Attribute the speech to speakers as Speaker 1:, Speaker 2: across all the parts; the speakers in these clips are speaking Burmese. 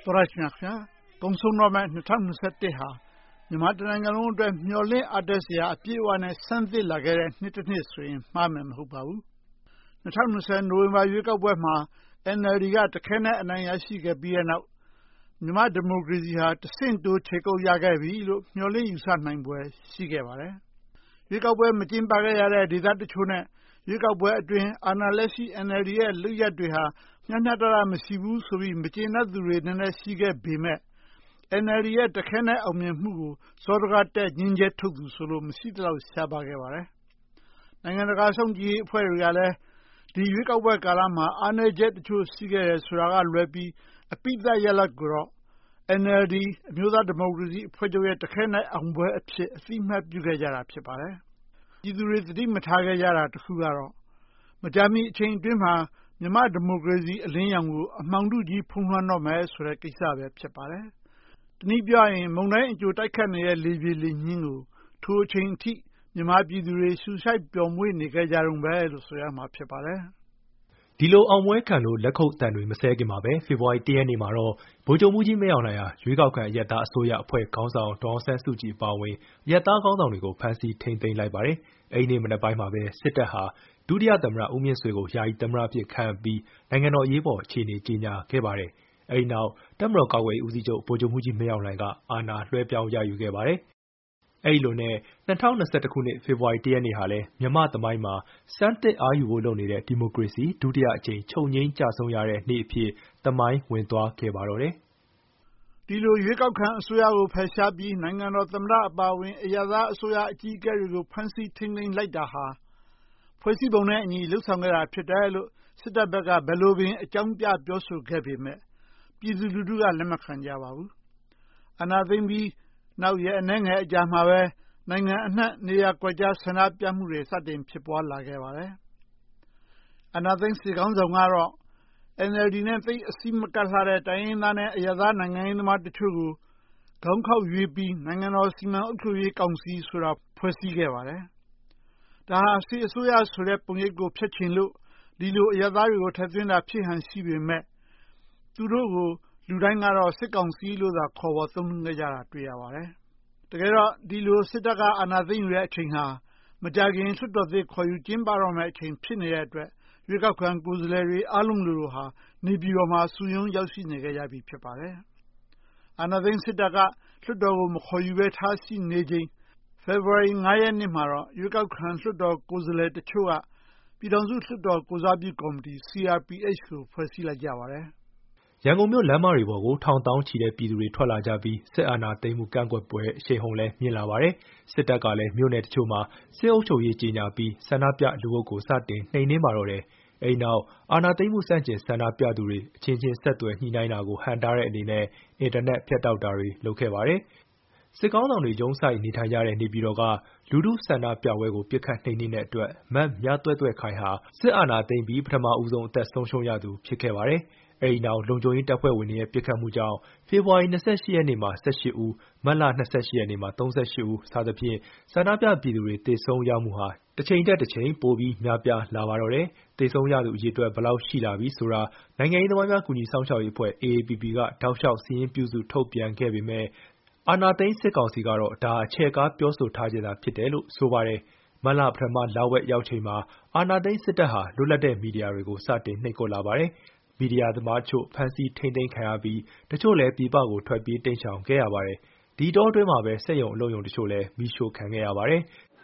Speaker 1: သောရရှိမြခင်ကုံဆုံးတော့မဲ့2021ဟာမြန်မာတနိုင်ငံလုံးအတွက်မျှော်လင့်အပ်တဲ့စရာအပြည့်အဝနဲ့ဆန်းသစ်လာခဲ့တဲ့နှစ်တစ်နှစ်ဆိုရင်မှားမယ်မဟုတ်ပါဘူး2020နိုဝင်ဘာရွေးကောက်ပွဲမှာ NLD ကတခဲနဲ့အနိုင်ရရှိခဲ့ပြီးတဲ့နောက်မြန်မာဒီမိုကရေစီဟာတဆင့်တိုးခြေကုပ်ရခဲ့ပြီလို့မျှော်လင့်ယူဆနိုင်ပွဲရှိခဲ့ပါတယ်ရွေးကောက်ပွဲမကျင်းပခဲ့ရတဲ့ဒေသတချို့နဲ့ရွေးကောက်ပွဲအတွင်းအာဏာလက်ရှိ NLD ရဲ့လုပ်ရပ်တွေဟာမျှမျှတတမရှိဘူးဆိုပြီးမကျေနပ်သူတွေနည်းနည်းရှိခဲ့ပေမဲ့ NLD ရဲ့တခဲနဲ့အောင်မြင်မှုကိုစောဒကတက်ညှင်းကျဲထုတ်သူဆိုလို့မရှိသလောက်ရှားပါခဲ့ပါတယ်နိုင်ငံတကာစောင့်ကြည့်ရေးအဖွဲ့တွေကလည်းဒီရွေးကောက်ပွဲကာလမှာအားနည်းချက်တချို့ရှိခဲ့တယ်ဆိုတာကလွဲပြီးအပိသက်ရလဒ်ကိုတော့ NLD အမျိုးသားဒီမိုကရေစီအဖွဲ့ချုပ်ရဲ့တခဲနဲ့အောင်ပွဲအဖြစ်အသိအမှတ်ပြုခဲ့ကြတာဖြစ်ပါတယ်ပြည်သူတွေသတိမထားခဲ့ကြတာတစ်ခုကတော့မကြာမီအချိန်အတွင်းမှာမြန်မာဒီမိုကရေစီအလင်းရောင်ကိုအမှောင်ထုကြီးဖုံးလွှမ်းတော့မယ်ဆိုတဲ့ကိစ္စပဲဖြစ်ပါတယ်တနည်းပြောရင်မုန်တိုင်းအကြိုတိုက်ခတ်နေတဲ့လေပြေလေညှင်းကိုထိုအချိန်အထိမြန်မာပြည်သူတွေရှူရှိုက်ပျော်မွေ့နေကြကြတုန်းပဲလို့ဆိုရမှာဖြစ်ပါတယ်
Speaker 2: ဒီလိုအောင်ပွဲခံလို့လက်ခုပ်တန်တွေမဆဲခင်မှာပဲဖေဖော်ဝါရီ၁ရက်နေ့မှာတော့ဗိုလ်ချုပ်မှုကြီးမင်းအောင်လှိုင်ဟာရွေးကောက်ခံအရပ်သားအစိုးရအဖွဲ့ခေါင်းဆောင်ဒေါ်အောင်ဆန်းစုကြည်ပါဝင်အရပ်သားခေါင်းဆောင်တွေကိုဖမ်းဆီးထိန်းသိမ်းလိုက်ပါတယ်။အဲဒီနေ့မနက်ပိုင်းမှာပဲစစ်တပ်ဟာဒုတိယသမ္မတဦးမြင့်ဆွေကိုယာယီသမ္မတအဖြစ်ခန့်အပ်ပြီးနိုင်ငံတော်အရေးပေါ်အခြေအနေကြေညာခဲ့ပါတယ်။အဲဒီနောက်တပ်မတော်ကာကွယ်ရေးဦးစီးချုပ်ဗိုလ်ချုပ်မှုကြီးမင်းအောင်လှိုင်ကအာဏာလွှဲပြောင်းရယူခဲ့ပါတယ်။အဲဒီလိုနဲ့2021ခုနှစ်ဖေဖော်ဝါရီ၁ရက်နေ့ဟာလည်းမြန်မာသမိုင်းမှာစမ်းသစ်အားယူဖို့လုပ်နေတဲ့ဒီမိုကရေစီဒုတိယအကြိမ်ချုပ်ငြိမ်းကျဆုံးရတဲ့နေ့အဖြစ်သမိုင်းဝင်သွားခဲ့ပါတော့တယ်
Speaker 1: ဒီလိုရွေးကောက်ခံအစိုးရကိုဖယ်ရှားပြီးနိုင်ငံတော်သမ္မတအပါအဝင်အရပ်သားအစိုးရအကြီးအကဲတွေကိုဖမ်းဆီးထိန်းသိမ်းလိုက်တာဟာဖွဲ့စည်းပုံနဲ့အညီလှုပ်ဆောင်ခဲ့တာဖြစ်တယ်လို့စစ်တပ်ဘက်ကဘယ်လိုပင်အကြောင်းပြပြောဆိုခဲ့ပေမဲ့ပြည်သူလူထုကလက်မခံကြပါဘူးအာဏာသိမ်းပြီးနောက်ရက်အနည်းငယ်အကြာမှာပဲနိုင်ငံအနှံ့နေရာကွက်ကြားဆန္ဒပြမှုတွေစတင်ဖြစ်ပွားလာခဲ့ပါတယ်အာဏာသိမ်းစစ်ကောင်ဆောင်ကတော့ NLD နဲ့သိအစည်းမကပ်လှတဲ့တိုင်းရင်းသားနဲ့အရပ်သားနိုင်ငံရေးသမားတချို့ကိုခေါင်းခေါက်ရွေးပြီးနိုင်ငံတော်စီမံအုပ်ချုပ်ရေးကောင်စီဆိုတာဖွဲ့စည်းခဲ့ပါတယ်ဒါဟာစစ်အစိုးရဆိုတဲ့ပုံရိပ်ကိုဖျက်ချင်လို့ဒီလိုအရပ်သားတွေကိုထည့်သွင်းတာဖြစ်ဟန်ရှိပေမဲ့သူတို့ကိုလူတိုင်းကတော့စစ်ကောင်စီလို့သာခေါ်ဝေါ်သုံးနှုန်းကြတာတွေ့ရပါတယ်တကယ်တော့ဒီလိုစစ်တပ်ကအာဏာသိမ်းယူတဲ့အချိန်ဟာမကြာခင်လွှတ်တော်သစ်ခေါ်ယူကျင်းပတော့မယ့်အချိန်ဖြစ်နေတဲ့အတွက်ရွေးကောက်ခံကိုယ်စားလှယ်တွေအားလုံးတို့ဟာနေပြည်တော်မှာစုရုံးရောက်ရှိနေကြရပြီဖြစ်ပါတယ်အာဏာသိမ်းစစ်တပ်ကလွှတ်တော်ကိုမခေါ်ယူဘဲထားရှိနေချိန်ဖေဖော်ဝါရီ9ရက်နေ့မှာတော့ရွေးကောက်ခံလွှတ်တော်ကိုယ်စားလှယ်တချို့ကပြည်ထောင်စုလွှတ်တော်ကိုစားပြုကော်မတီ CRPH ကိုဖွဲ့စည်းလိုက်ကြပါတယ်
Speaker 2: ရန်ကုန်မြို့လမ်းမတွေပေါ်ကိုထောင်တောင်းချီတဲ့ပြည်သူတွေထွက်လာကြပြီးစစ်အာဏာသိမ်းမှုကန့်ကွက်ပွဲအရှိန်ဟုန်လည်းမြင့်လာပါတယ်။စစ်တပ်ကလည်းမြို့နယ်တချို့မှာစစ်အုပ်ချုပ်ရေးကြေညာပြီးဆန္ဒပြလူအုပ်ကိုစတင်နှိမ်နင်းပါတော့တယ်။အဲဒီနောက်အာဏာသိမ်းမှုစန့်ကျင်ဆန္ဒပြသူတွေအချင်းချင်းဆက်သွယ်ညှိနှိုင်းတာကိုဟန့်တားတဲ့အနေနဲ့အင်တာနက်ဖြတ်တောက်တာတွေလုပ်ခဲ့ပါတယ်။စစ်ကောင်းဆောင်တွေရုံးဆိုင်နေထိုင်ကြတဲ့နေပြည်တော်ကလူထုဆန္ဒပြပွဲကိုပြစ်ခတ်နှိမ်နင်းတဲ့အတွက်မတ်မြသွဲ့သွဲ့ခိုင်ဟာစစ်အာဏာသိမ်းပြီးပထမဦးဆုံးအသက်ဆုံးရှုံးရသူဖြစ်ခဲ့ပါတယ်။အဲဒီနောက်လုံခြုံရေးတပ်ဖွဲ့ဝင်တွေရဲ့ပစ်ခတ်မှုကြောင့်ဖေဖော်ဝါရီ28ရက်နေ့မှာ18ဦးမတ်လ28ရက်နေ့မှာ38ဦးစသဖြင့်ဆန္ဒပြပြည်သူတွေသေဆုံးရမှုဟာတစ်ချိန်တက်တစ်ချိန်ပိုပြီးများပြားလာပါတော့တယ်သေဆုံးရသူအရေအတွက်ဘယ်လောက်ရှိလာပြီဆိုတာနိုင်ငံရေးသမားများကူညီဆောင်ရှောက်ရေးအဖွဲ့ AAPP ကတောက်လျှောက်စီးရင်ပြုစုထုတ်ပြန်ခဲ့ပေမဲ့အာဏာသိမ်းစစ်ကောင်စီကတော့ဒါအချက်ကားပြောဆိုထားခြင်းသာဖြစ်တယ်လို့ဆိုပါတယ်မလပထမလဝက်ရောက်ချိန်မှာအာဏာသိမ်းစစ်တပ်ဟာလွတ်လပ်တဲ့မီဒီယာတွေကိုစတင်နှိပ်ကွပ်လာပါတယ်မီဒီယာသမားချို့ဖမ်းဆီးထိန်းသိမ်းခံရပြီးတချို့လည်းပြည်ပကိုထွက်ပြေးတိမ်းရှောင်ခဲ့ရပါတယ်ဒီတောအတွင်းမှာပဲစက်ရုံအလုပ်ရုံတချို့လည်းမိရှို့ခံခဲ့ရပါတယ်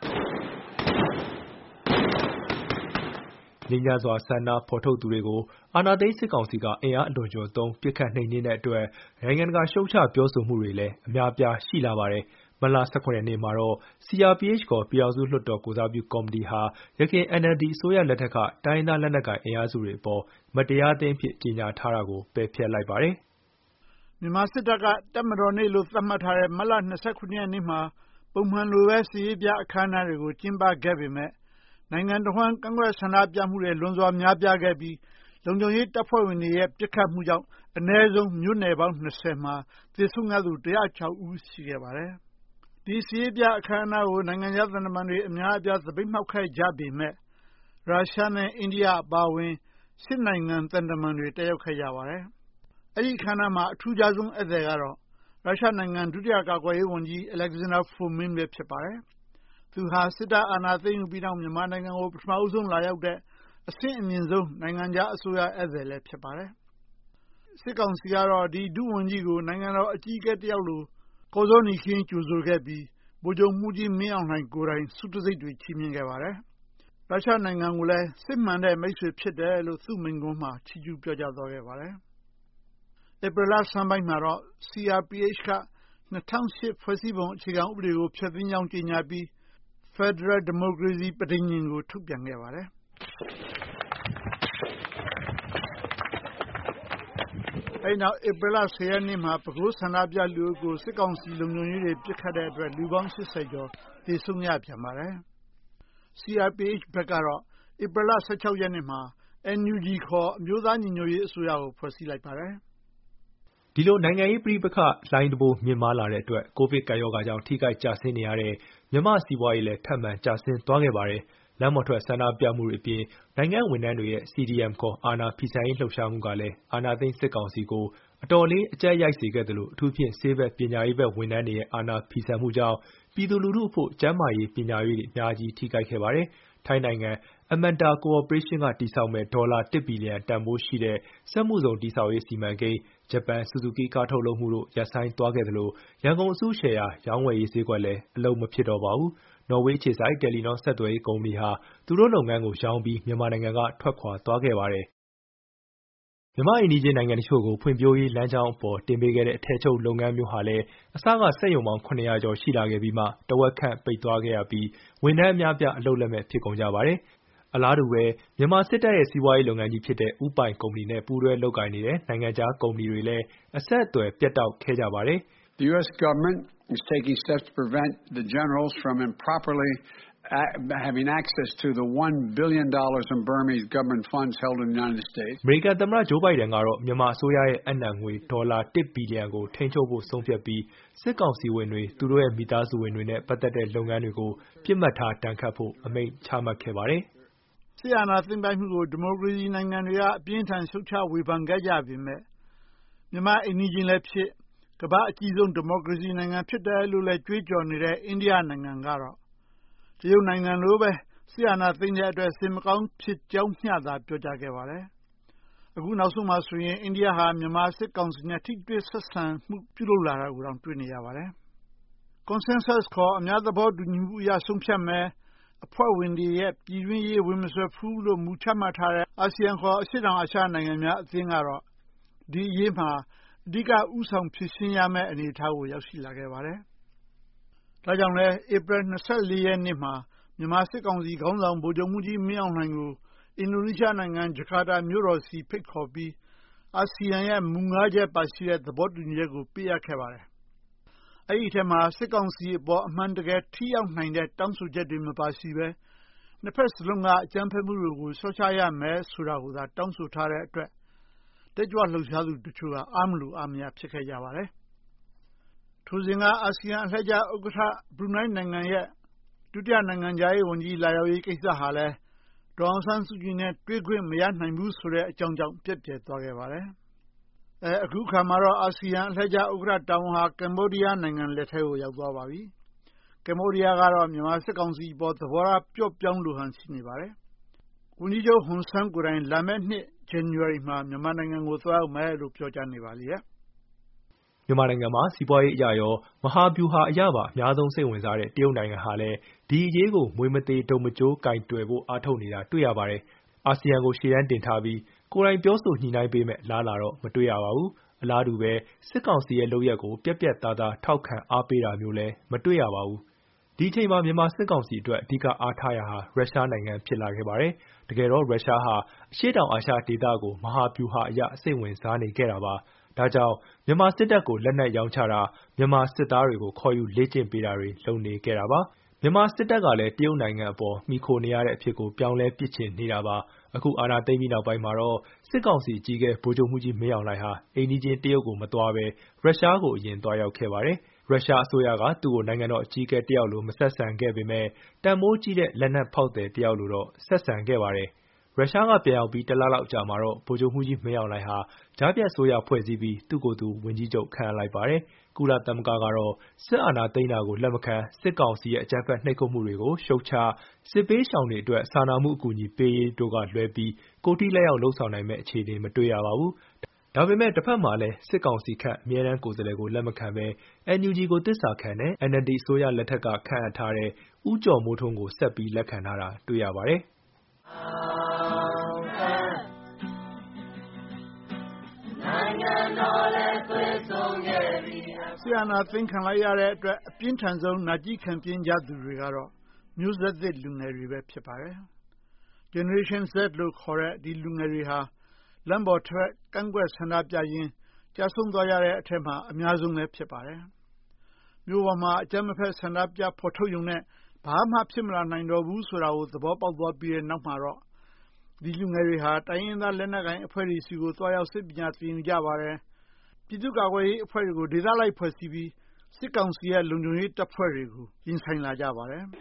Speaker 2: ငြိမ်းချမ်းစွာဆန္ဒဖော်ထုတ်သူတွေကိုအာဏာသိမ်းစစ်ကောင်စီကအင်အားအလွန်ကျွံသုံးပစ်ခတ်နှိမ်နင်းတဲ့အတွက်နိုင်ငံတကာရှုတ်ချပြောဆိုမှုတွေလည်းအများအပြားရှိလာပါတယ်မလ18ရက်နေ့မှာတော့ CRPH ခေါ်ပြည်ထောင်စုလွှတ်တော်ကိုစားပြုကော်မတီဟာရခိုင် NLD အစိုးရလက်ထက်ကတိုင်းရင်းသားလက်နက်ကိုင်အင်အားစုတွေအပေါ်မတရားအသင်းဖြစ်ကြေညာထားတာကိုပယ်ဖျက်လိုက်ပါတယ်
Speaker 1: မြန်မာစစ်တပ်ကတပ်မတော်နေ့လို့သတ်မှတ်ထားတဲ့မတ်လ29ရက်နေ့မှာပုံမှန်လိုပဲစစ်ရေးပြအခမ်းအနားတွေကိုကျင်းပခဲ့ပေမဲ့နိုင်ငံတော်ဝန်ကန့်ကွက်ဆန္ဒပြမှုတွေလွန်စွာများပြားခဲ့ပြီးလုံခြုံရေးတပ်ဖွဲ့ဝင်တွေရဲ့ပစ်ခတ်မှုကြောင့်အနည်းဆုံးမြို့နယ်ပေါင်း20မှာသေဆုံးရသူ106ဦးရှိခဲ့ပါတယ်ဒီစစ်ရေးပြအခမ်းအနားကိုနိုင်ငံခြားသံတမန်တွေအများအပြားသပိတ်မှောက်ခဲ့ကြပေမဲ့ရုရှားနဲ့အိန္ဒိယအပါအဝင်10နိုင်ငံသံတမန်တွေတက်ရောက်ခဲ့ကြပါတယ်အဲဒီအခမ်းအနားမှာအထူးခြားဆုံးဧည့်သည်ကတော့ရုရှားနိုင်ငံဒုတိယကာကွယ်ရေးဝန်ကြီး Alexander Fomin ပဲဖြစ်ပါတယ်။သူဟာစစ်တပ်အာဏာသိမ်းယူပြီးနောက်မြန်မာနိုင်ငံကိုပထမဆုံးလာရောက်တဲ့အဆင့်အမြင့်ဆုံးနိုင်ငံခြားအစိုးရဧည့်သည်လည်းဖြစ်ပါတယ်။စစ်ကောင်စီကတော့ဒီဒုဝန်ကြီးကိုနိုင်ငံတော်အကြီးအကဲတယောက်လိုကော်ဇောနီခင်းကြိုဆိုခဲ့ပြီးဗိုလ်ချုပ်မှူးကြီးမင်းအောင်လှိုင်ကိုယ်တိုင်ဆုတံဆိပ်တွေချီးမြှင့်ခဲ့ပါတယ်။ရုရှားနိုင်ငံကိုလည်းစစ်မှန်တဲ့မိတ်ဆွေဖြစ်တယ်လို့သူ့မိန့်ခွန်းမှာချီးကျူးပြောကြားသွားခဲ့ပါတယ်။ဧပြီလဆန်းပိုင်းမှာတော့ CRPH က2008ဖွဲ့စည်းပုံအခြေခံဥပဒေကိုဖျက်သိမ်းကြောင်းကြေညာပြီး Federal Democracy ပဋိညာဉ်ကိုထုတ်ပြန်ခဲ့ပါတယ်။အဲဒီနောက်ဧပြီလ10ရက်နေ့မှာပဲခူးဆန္ဒပြလူအုပ်ကိုစစ်ကောင်စီလုံခြုံရေးတွေပစ်ခတ်တဲ့အတွက်လူပေါင်း80ကျော်သေဆုံးရပြန်ပါတယ်။ CRPH ဘက်ကတော့ဧပြီလ16ရက်နေ့မှာ NUG ခေါ်အမျိုးသားညီညွတ်ရေးအစိုးရကိုဖွဲ့စည်းလိုက်ပါတယ်
Speaker 2: ။ဒီလိုနိုင်ငံရေးပဋိပက္ခလှိုင်းတဘိုးမြင့်မားလာတဲ့အတွက်ကိုဗစ်ကပ်ရောဂါကြောင့်ထိခိုက်ကျဆင်းနေရတဲ့မြန်မာစီးပွားရေးလည်းထပ်မံကျဆင်းသွားခဲ့ပါတယ်။လမ်းမထွက်ဆန္ဒပြမှုတွေအပြင်နိုင်ငံဝန်ထမ်းတွေရဲ့ CDM ခေါ်အာဏာဖီဆန်ရေးလှုပ်ရှားမှုကလည်းအာဏာသိမ်းစစ်ကောင်စီကိုအတော်လေးအကျပ်ရိုက်စေခဲ့သလိုအထူးဖြင့်ဆေးဘက်ပညာရေးဘက်ဝန်ထမ်းတွေရဲ့အာဏာဖီဆန်မှုကြောင့်ပြည်သူလူထုအဖို့ကျန်းမာရေးပညာရေးတွေအများကြီးထိခိုက်ခဲ့ပါတယ်။ထိုင်းနိုင်ငံAmanta Corporation ကတည်ဆောက်မဲ့ဒေါ်လာ1ဘီလီယံတန်ဖိုးရှိတဲ့စက်မှုဇုံတည်ဆောက်ရေးစီမံကိန်းဂျပန်ဆူဇူကီကားထုတ်လုပ်မှုတို့ရပ်ဆိုင်းသွားခဲ့သလိုရန်ကုန်အစုရှယ်ယာရောင်းဝယ်ရေးဈေးကွက်လည်းအလုပ်မဖြစ်တော့ပါဘူး။နော်ဝေးအခြေစိုက်တယ်လီနောဆက်သွယ်ရေးကုမ္ပဏီဟာသူတို့လုပ်ငန်းကိုရောင်းပြီးမြန်မာနိုင်ငံကထွက်ခွာသွားခဲ့ပါတယ်။မြန်မာအိမ်နီးချင်းနိုင်ငံတချို့ကိုဖွံ့ဖြိုးရေးလမ်းကြောင်းအပေါ်တင်ပေးခဲ့တဲ့အထည်ချုပ်လုပ်ငန်းမျိုးဟာလည်းအစကစက်ရုံပေါင်း900ကျော်ရှိလာခဲ့ပြီးမှတဝက်ခန့်ပိတ်သွားခဲ့ရပြီးဝန်ထမ်းအများပြားအလုပ်လက်မဲ့ဖြစ်ကုန်ကြပါတယ်။အလားတူပဲမြန်မာစစ်တပ်ရဲ့စီးပွားရေးလုပ်ငန်းကြီးဖြစ်တဲ့ဥပိုင်ကုမ္ပဏီနဲ့ပူးတွဲလုပ်ကိုင်နေတဲ့နိုင်ငံခြားကုမ္ပဏီတွေလည်းအဆက်အသွယ်ပြတ်တောက်ခဲ့ကြပါတယ်။
Speaker 3: The US government is taking steps to prevent the generals from improperly having access to the $1 billion in Burmese government funds held in the United States.
Speaker 2: အမေရိကန်သမ္မတဂျိုးဘိုင်ဒန်ကတော့မြန်မာအစိုးရရဲ့အနံငွေဒေါ်လာ1ဘီလီယံကိုထိန်းချုပ်ဖို့ဆုံးဖြတ်ပြီးစစ်ကောင်စီဝင်တွေသူတို့ရဲ့မိသားစုဝင်တွေနဲ့ပတ်သက်တဲ့လုပ်ငန်းတွေကိုပြစ်မှတ်ထားတန်ခတ်ဖို့အမိန့်ချမှတ်ခဲ့ပါတယ်
Speaker 1: ။ဆီယနာသိမ့်ပိုက်မှုကိုဒီမိုကရေစီနိုင်ငံတွေကအပြင်းထန်ရှုတ်ချဝေဖန်ခဲ့ကြပေမဲ့မြန်မာအိမ်နီးချင်းလည်းဖြစ်ကမ္ဘာအကြီးဆုံးဒီမိုကရေစီနိုင်ငံဖြစ်တယ်လို့လည်းကြွေးကြော်နေတဲ့အိန္ဒိယနိုင်ငံကတော့တရုတ်နိုင်ငံလိုပဲဆီယနာသိမ့်တဲ့အတွက်စင်မကောင်းဖြစ်ကြောင်းမျှသာပြောကြားခဲ့ပါတယ်။အခုနောက်ဆုံးမှာဆိုရင်အိန္ဒိယဟာမြန်မာစစ်ကောင်စီနဲ့ထိတွေ့ဆက်ဆံမှုပြုလုပ်လာတာကိုတောင်တွေ့နေရပါတယ်။ Consensus ခေါ်အများသဘောတူညီမှုအရဆုံးဖြတ်မယ်အဖွဲ့ဝင်တွေရဲ့ပြည်တွင်းရေးဝင်မစွက်ဘူးလို့မူချမှတ်ထားတဲ့အာဆီယံခေါ်အရှေ့တောင်အာရှနိုင်ငံများအသင်းကတော့ဒီအရေးမှာအဓိကဥဆောင်ဖြည့်ရှင်းရမယ့်အနေအထားကိုရောက်ရှိလာခဲ့ပါတယ်။ဒါကြောင့်လဲဧပြီ24ရက်နေ့မှာမြန်မာစစ်ကောင်စီခေါင်းဆောင်ဗိုလ်ချုပ်မှူးကြီးမင်းအောင်လှိုင်ကိုအင်ဒိုနီးရှားနိုင်ငံဂျကာတာမြို့တော်စီဖိတ်ခေါ်ပြီးအာဆီယံရဲ့မူ၅ချက်ပါရှိတဲ့သဘောတူညီချက်ကိုပေးအပ်ခဲ့ပါတယ်။အဲဒီထဲမှာစစ်ကောင်စီအပေါ်အမှန်တကယ်ထိရောက်နိုင်တဲ့တောင်းဆိုချက်တွေမပါရှိပဲနှစ်ဖက်စလုံးကအကြမ်းဖက်မှုတွေကိုလျှော့ချရမယ်ဆိုတာကိုသာတောင်းဆိုထားတဲ့အတွက်တက်ကြွလှုပ်ရှားသူတချို့ကအားမလို့အားမရဖြစ်ခဲ့ကြပါတယ်။ထိုစဉ်ကအာဆီယံအလှည့်ကျဥက္ကဋ္ဌဘရူနိုင်းနိုင်ငံရဲ့ဒုတိယနိုင်ငံခြားရေးဝန်ကြီးလာရောက်ရေးကိစ္စဟာလည်းဒေါ်အောင်ဆန်းစုကြည်နဲ့တွေ့ခွင့်မရနိုင်ဘူးဆိုတဲ့အကြောင်းကြောင့်ပြက်ပြယ်သွားခဲ့ပါတယ်။အခုခါမှာတော့အာဆီယံအလှည့်ကျဥက္ကဋ္ဌတာဝန်ဟာကမ္ဘောဒီးယားနိုင်ငံလက်ထဲကိုရောက်သွားပါပြီ။ကမ္ဘောဒီးယားကတော့မြန်မာစစ်ကောင်စီပေါ်သဘောထားပျော့ပြောင်းလိုဟန်ရှိနေပါတယ်။ဝန်ကြီးချုပ်ဟွန်ဆန်းကိုယ်တိုင်လာမယ့်နှစ်ဇန်နဝါရီမှာမြန်မာနိုင်ငံကိုသွားရောက်မယ်လို့ပြောကြားနေပါလေ။
Speaker 2: မြန်မာနိုင်ငံမှာစီးပွားရေးအရရောမဟာဗျူဟာအရပါအများဆုံးစိတ်ဝင်စားတဲ့တရုတ်နိုင်ငံဟာလည်းဒီအရေးကိုမွေးမသေးတုံမကျိုးကင်တွယ်ဖို့အားထုတ်နေတာတွေ့ရပါတယ်။အာဆီယံကိုရှေ့တန်းတင်ထားပြီးကိုယ်တိုင်ပြောဆိုညှိနှိုင်းပေးမဲ့လားလာတော့မတွေ့ရပါဘူး။အလားတူပဲစစ်ကောင်စီရဲ့လုပ်ရက်ကိုပြက်ပြက်သားသားထောက်ခံအားပေးတာမျိုးလည်းမတွေ့ရပါဘူး။ဒီအချိန်မှာမြန်မာစစ်ကောင်စီအတွက်အဓိကအားထားရာဟာရုရှားနိုင်ငံဖြစ်လာခဲ့ပါတယ်။တကယ်တော့ရုရှားဟာအရှေ့တောင်အာရှဒေသကိုမဟာဗျူဟာအရစိတ်ဝင်စားနေခဲ့တာပါ။ဒါကြောင့်မြန်မာစစ်တပ်ကိုလက်နက်ရောင်းချတာမြန်မာစစ်သားတွေကိုခေါ်ယူလေ့ကျင့်ပေးတာတွေလုပ်နေခဲ့တာပါမြန်မာစစ်တပ်ကလည်းတရုတ်နိုင်ငံအပေါ်မိခိုနေရတဲ့အဖြစ်ကိုပြောင်းလဲပစ်ချင်နေတာပါအခုအာဏာသိမ်းပြီးနောက်ပိုင်းမှာတော့စစ်ကောင်စီကြီးကဗိုလ်ချုပ်မှုကြီးမင်းအောင်လှိုင်ဟာအိန္ဒိချင်းတရုတ်ကိုမသွားပဲရုရှားကိုအရင်သွားရောက်ခဲ့ပါတယ်ရုရှားအစိုးရကသူ့ကိုနိုင်ငံတော်အကြီးအကဲတယောက်လိုမဆက်ဆံခဲ့ပေမဲ့တန်မိုးကြီးတဲ့လက်နက်ဖောက်သည်တယောက်လိုတော့ဆက်ဆံခဲ့ပါတယ်ရုရှားကပြန်ရောက်ပြီး1 လလောက်ကြာမှာတော့ဗိုလ်ချုပ်မှူးကြီးမင်းအောင်လှိုင်ဟာကြားဖြတ်အစိုးရဖွဲ့စည်းပြီးသူ့ကိုယ်သူဝန်ကြီးချုပ်ခန့်အပ်လိုက်ပါတယ်။ကုလသမဂ္ဂကတော့စစ်အာဏာသိမ်းတာကိုလက်မခံစစ်ကောင်စီရဲ့အကြမ်းဖက်နှိပ်ကွပ်မှုတွေကိုရှုတ်ချစစ်ပေးရှောင်တွေအတွက်စာနာမှုအကူအညီပေးရေးတို့ကလွဲပြီးကိုယ်ထိလက်ရောက်လှုပ်ဆောင်နိုင်မယ့်အခြေအနေမတွေ့ရပါဘူး။ဒါပေမဲ့တစ်ဖက်မှာလည်းစစ်ကောင်စီခန့်အမြဲတမ်းကိုယ်စားလှယ်ကိုလက်မခံဘဲ NUG ကိုသစ္စာခံတဲ့ NLD အစိုးရလက်ထက်ကခန့်အပ်ထားတဲ့ဦးကျော်မိုးထွန်းကိုဆက်ပြီးလက်ခံထားတာတွေ့ရပါတယ်။
Speaker 1: ဆီယနာသိမ်းခံလိုက်ရတဲ့အတွက်အပြင်းထန်ဆုံးနာကျည်းခံပြင်းကြသူတွေကတော့မျိုးဆက်သစ်လူငယ်တွေပဲဖြစ်ပါတယ်။ Generation Z လို့ခေါ်တဲ့ဒီလူငယ်တွေဟာလမ်းပေါ်ထွက်ကန့်ကွက်ဆန္ဒပြရင်းကြာဆုံးသွားရတဲ့အထက်မှာအများဆုံးလည်းဖြစ်ပါတယ်။မြို့ပေါ်မှာအကြမ်းမဖက်ဆန္ဒပြဖော်ထုတ်ရုံနဲ့ဘာမှဖြစ်မလာနိုင်တော့ဘူးဆိုတာကိုသဘောပေါက်သွားပြီးတဲ့နောက်မှာတော့ဒီလူငယ်တွေဟာတိုင်းရင်းသားလက်နက်ကိုင်အဖွဲ့တွေစီကိုတွားရောက်စစ်ပညာသင်ယူကြပါတယ်။ပြည်သူ့ကာကွယ်ရေးအဖွဲ့တွေကိုဒေသလိုက်ဖွဲ့စည်းပြီးစစ်ကောင်စီရဲ့လုံခြုံရေးတပ်ဖွဲ့တွေကိုရင်ဆိုင်လာကြပါတယ်။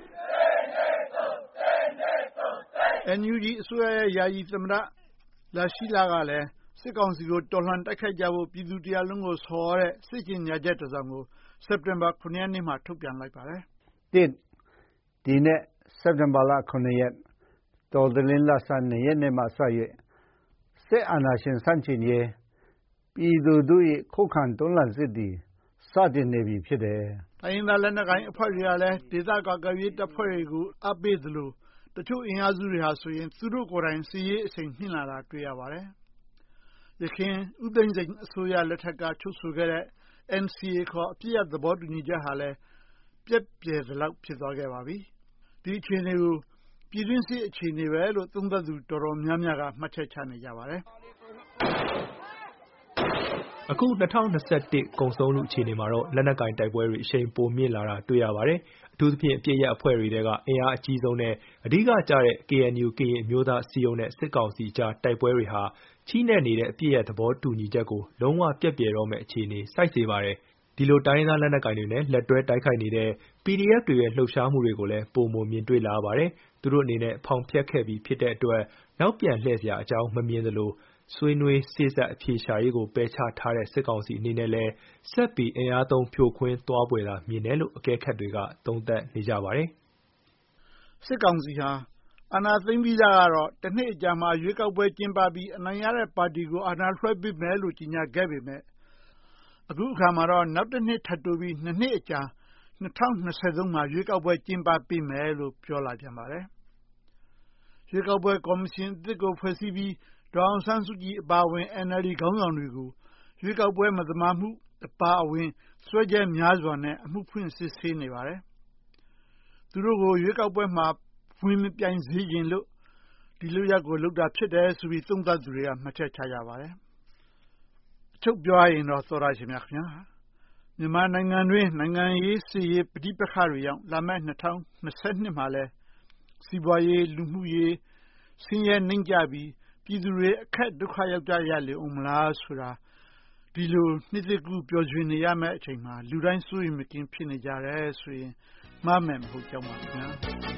Speaker 1: NUG အစိုးရရဲ့ယာယီသမ္မတလာရှိလာကလည်းစစ်ကောင်စီကိုတော်လှန်တိုက်ခိုက်ကြဖို့ပြည်သူတရားလုံးကိုဆော်တဲ့စစ်ကြေညာချက်တစ်စောင်ကိုစက်တင်ဘာ 9 ရက်နေ့မှာထုတ်ပြန်လိုက်ပါတယ်
Speaker 4: ။ဒီနေ့စက်တင်ဘာလ 9 ရက်တော်သလင်းလဆန်း2 ရက်နေ့မှစ၍စစ်အာဏာရှင်ဆန့်ကျင်ရေးပြည်သူတို့၏ခုခံတွန်းလှန်စစ်သည်စတင်နေပြီဖြစ်တယ်
Speaker 1: ။တိုင်းရင်းသားလက်နက်ကိုင်အဖွဲ့တွေကလည်းဒေသကာကွယ်ရေးတပ်ဖွဲ့တွေကိုအားပေးသလိုတချို့အင်အားစုတွေဟာဆိုရင်သူတို့ကိုယ်တိုင်စစ်ရေးအရှိန်မြင့်လာတာတွေ့ရပါတယ်။ယခင်ဦးသိန်းစိန်အစိုးရလက်ထက်ကချုပ်ဆိုခဲ့တဲ့ NCA ခေါ်အပစ်ရပ်သဘောတူညီချက်ဟာလည်းပျက်ပြယ်သလောက်ဖြစ်သွားခဲ့ပါပြီ။ဒီအခြေအနေကိုပြည်တွင်းစစ်အခြေအနေပဲလို့သုံးသပ်သူတော်တော်များများကမှတ်ချက်ချနေကြပါတယ်။
Speaker 2: အခု2021ကုန်ဆုံးလူအခြေအနေမှာတော့လက်နက်ကင်တိုက်ပွဲတွေအရှိန်ပိုမြင့်လာတာတွေ့ရပါတယ်။အထူးသဖြင့်အပြည့်ရအဖွဲ့တွေကအင်အားအကြီးဆုံးနဲ့အဓိကကျတဲ့ KNU ကရင်အမျိုးသားစီယုံနဲ့စစ်ကောင်စီကြားတိုက်ပွဲတွေဟာချီးနဲ့နေတဲ့အပြည့်ရသဘောတူညီချက်ကိုလုံးဝပြက်ပြယ်တော့မဲ့အခြေအနေစိုက်စေပါတယ်။ဒီလိုတိုင်းရင်းသားလက်နက်ကိုင်တွေနဲ့လက်တွဲတိုက်ခိုက်နေတဲ့ PDF တွေရဲ့လှုပ်ရှားမှုတွေကိုလည်းပုံမမြင်တွေ့လာပါတယ်။သူတို့အနေနဲ့ဖောင်ဖျက်ခဲ့ပြီးဖြစ်တဲ့အတွက်နောက်ပြန်လှည့်စရာအကြောင်းမမြင်သလိုဆွေးနွေးစေ့စပ်အဖြေရှာရေးကိုပယ်ချထားတဲ့စစ်ကောင်စီအနေနဲ့လည်းဆက်ပြီးအင်အားသုံးဖြိုခွင်းသွားပွေတာမြင်တယ်လို့အကဲခတ်တွေကသုံးသပ်နေကြပါတယ်
Speaker 1: ။စစ်ကောင်စီဟာအာဏာသိမ်းပြီးတော့တစ်နှစ်အကြာမှာရွေးကောက်ပွဲကျင်းပပြီးအနိုင်ရတဲ့ပါတီကိုအာဏာလွှဲပေးမယ်လို့ကြေညာခဲ့ပေမဲ့အခုအခါမှာတော့နောက်တစ်နှစ်ထပ်တိုးပြီး2 နှစ်အကြာ2023မှာရွေးကောက်ပွဲကျင်းပပေးမယ်လို့ပြောလာပြန်ပါတယ်။ရွေးကောက်ပွဲကော်မရှင်အသစ်ကိုဖွဲ့စည်းပြီးဒေါ်အောင်ဆန်းစုကြည်အပါအဝင် NLD ခေါင်းဆောင်တွေကိုရွေးကောက်ပွဲမသမာမှုအပါအဝင်စွဲချက်များစွာနဲ့အမှုဖွင့်စစ်ဆေးနေပါတယ်။သူတို့ကိုရွေးကောက်ပွဲမှာဝင်မပြိုင်စေချင်လို့ဒီလိုရက်ကိုလုပ်တာဖြစ်တယ်ဆိုပြီးသုံးသပ်သူတွေကမှတ်ချက်ချကြပါတယ်။အချုပ်ပြောရရင်တော့သောရရှင်များခင်ဗျာမြန်မာနိုင်ငံတွင်နိုင်ငံရေးစစ်ရေးပဋိပက္ခတွေကြောင့်လာမယ့်2022မှာလဲစီးပွားရေးလူမှုရေးဆင်းရဲနှိမ့်ကြပြီးပြည်သူတွေအခက်ဒုက္ခရောက်ကြရလေအောင်မလားဆိုတာဒီလိုနှစ်သက်ကူပျော်ရွှင်နေရမယ့်အချိန်မှာလူတိုင်းစိုးရိမ်မကင်းဖြစ်နေကြတယ်ဆိုရင်မှားမယ်မဟုတ်ကြောင်းပါခင်ဗျာ